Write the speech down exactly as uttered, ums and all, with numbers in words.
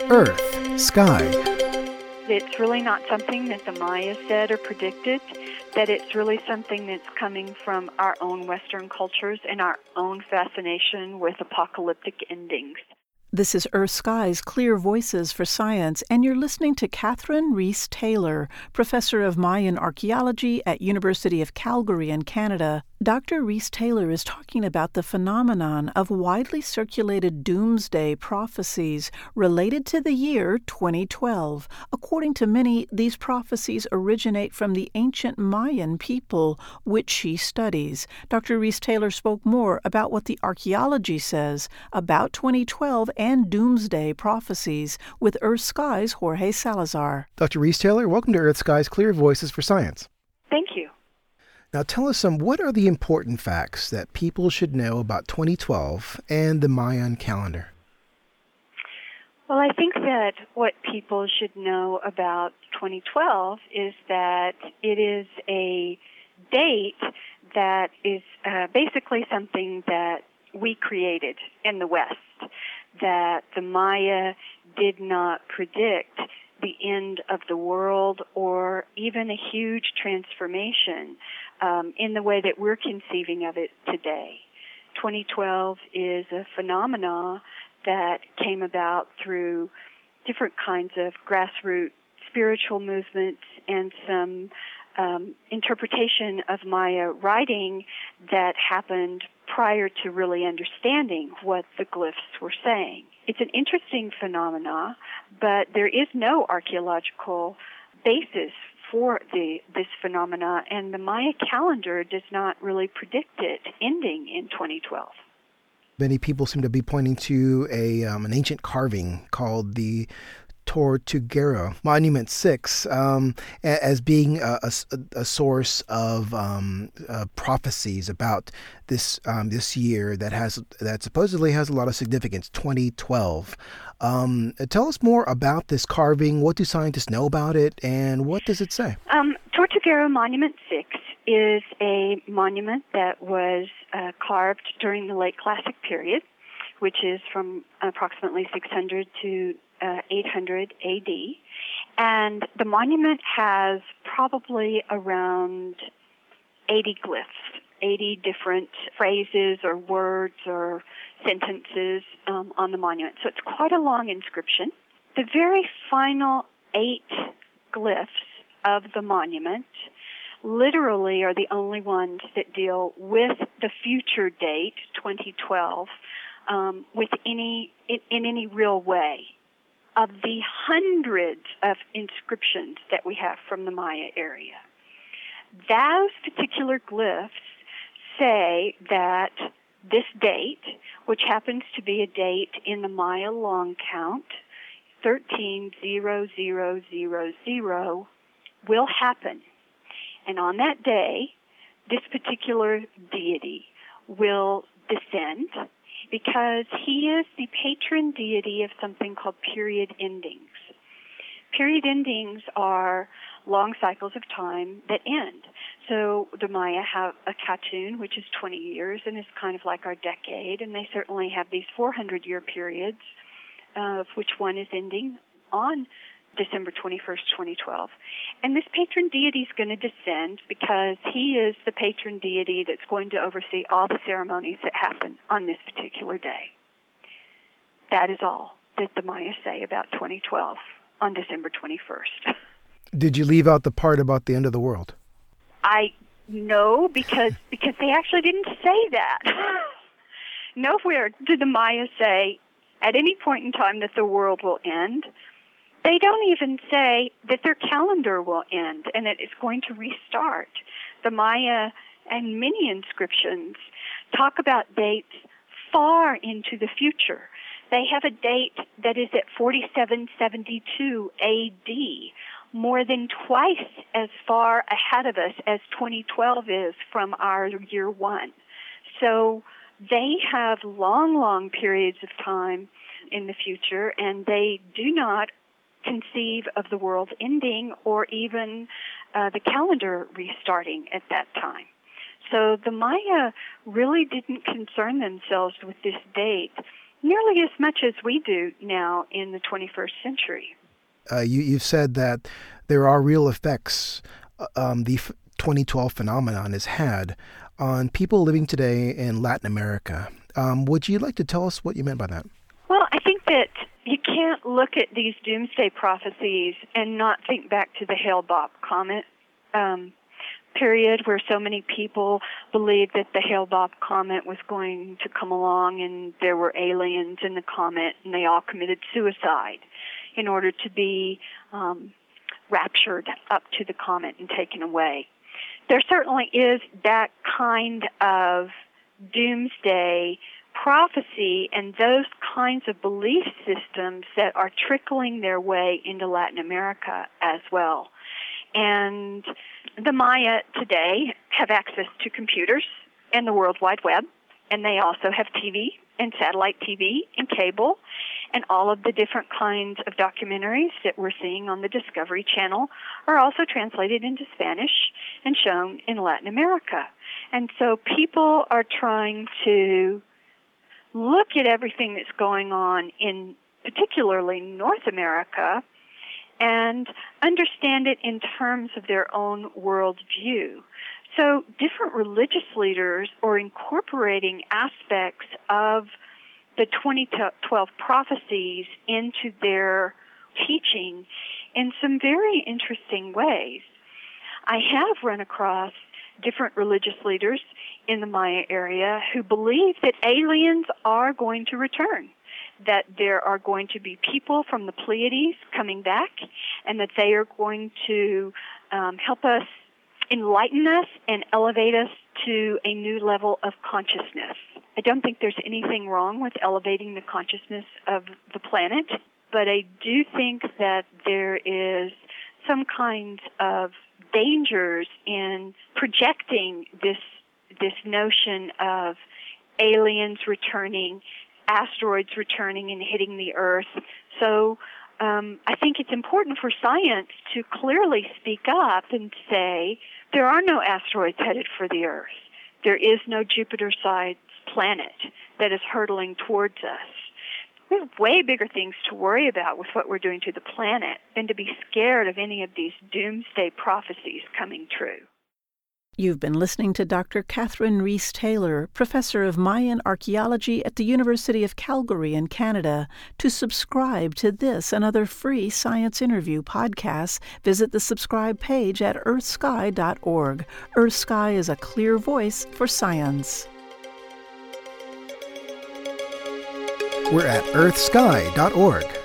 Earth, Sky. It's really not something that the Maya said or predicted, that it's really something that's coming from our own Western cultures and our own fascination with apocalyptic endings. This is Earth Sky's Clear Voices for Science, and you're listening to Catherine Reese Taylor, professor of Mayan archaeology at University of Calgary in Canada. Doctor Reese Taylor is talking about the phenomenon of widely circulated doomsday prophecies related to the year twenty twelve. According to many, these prophecies originate from the ancient Mayan people, which she studies. Doctor Reese Taylor spoke more about what the archaeology says about twenty twelve and doomsday prophecies with Earth Sky's Jorge Salazar. Doctor Reese Taylor, welcome to Earth Sky's Clear Voices for Science. Thank you. Now tell us some, what are the important facts that people should know about twenty twelve and the Mayan calendar? Well, I think that what people should know about twenty twelve is that it is a date that is uh, basically something that we created in the West, that the Maya did not predict the end of the world or even a huge transformation um, in the way that we're conceiving of it today. twenty twelve is a phenomena that came about through different kinds of grassroots spiritual movements and some um, interpretation of Maya writing that happened prior to really understanding what the glyphs were saying. It's an interesting phenomena, but there is no archaeological basis for the this phenomena, and the Maya calendar does not really predict it ending in twenty twelve. Many people seem to be pointing to a um, an ancient carving called the Tortuguero Monument six um, as being a, a, a source of um, uh, prophecies about this um, this year that has that supposedly has a lot of significance. twenty twelve. Um, tell us more about this carving. What do scientists know about it, and what does it say? Um, Tortuguero Monument six is a monument that was uh, carved during the late Classic period, which is from approximately six hundred to uh, eight hundred A D. And the monument has probably around eighty glyphs, eighty different phrases or words or sentences um, on the monument. So it's quite a long inscription. The very final eight glyphs of the monument literally are the only ones that deal with the future date, twenty twelve, um, with any in, in any real way. Of the hundreds of inscriptions that we have from the Maya area, those particular glyphs say that this date, which happens to be a date in the Maya long count, thirteen zero zero zero zero, will happen. And on that day, this particular deity will descend because he is the patron deity of something called period endings. Period endings are long cycles of time that end. So the Maya have a Katun, which is twenty years, and is kind of like our decade, and they certainly have these four hundred year periods, uh, of which one is ending on December twenty-first, twenty twelve. And this patron deity is going to descend because he is the patron deity that's going to oversee all the ceremonies that happen on this particular day. That is all that the Maya say about twenty twelve on December twenty-first. Did you leave out the part about the end of the world? I know, because because they actually didn't say that. Nowhere did the Maya say at any point in time that the world will end. They don't even say that their calendar will end and that it's going to restart. The Maya and many inscriptions talk about dates far into the future. They have a date that is at forty-seven seventy-two A D, more than twice as far ahead of us as twenty twelve is from our year one. So they have long, long periods of time in the future, and they do not conceive of the world ending or even uh, the calendar restarting at that time. So the Maya really didn't concern themselves with this date nearly as much as we do now in the twenty-first century. Uh, you, you've said that there are real effects um, the twenty twelve phenomenon has had on people living today in Latin America. Um, would you like to tell us what you meant by that? Well, I think that you can't look at these doomsday prophecies and not think back to the Hale-Bopp comet um, period, where so many people believed that the Hale-Bopp comet was going to come along and there were aliens in the comet, and they all committed suicide in order to be um, raptured up to the comet and taken away. There certainly is that kind of doomsday prophecy and those kinds of belief systems that are trickling their way into Latin America as well. And the Maya today have access to computers and the World Wide Web, and they also have T V and satellite T V and cable, and all of the different kinds of documentaries that we're seeing on the Discovery Channel are also translated into Spanish and shown in Latin America. And so people are trying to look at everything that's going on in particularly North America and understand it in terms of their own worldview. So different religious leaders are incorporating aspects of the twenty twelve prophecies into their teaching in some very interesting ways. I have run across different religious leaders in the Maya area who believe that aliens are going to return, that there are going to be people from the Pleiades coming back, and that they are going to um, help us, enlighten us, and elevate us to a new level of consciousness. I don't think there's anything wrong with elevating the consciousness of the planet, but I do think that there is some kind of dangers in projecting this this notion of aliens returning, asteroids returning and hitting the Earth. So um, I think it's important for science to clearly speak up and say there are no asteroids headed for the Earth. There is no Jupiter-sized planet that is hurtling towards us. We have way bigger things to worry about with what we're doing to the planet than to be scared of any of these doomsday prophecies coming true. You've been listening to Doctor Catherine Reese Taylor, professor of Mayan archaeology at the University of Calgary in Canada. To subscribe to this and other free science interview podcasts, visit the subscribe page at earth sky dot org. EarthSky is a clear voice for science. We're at earth sky dot org.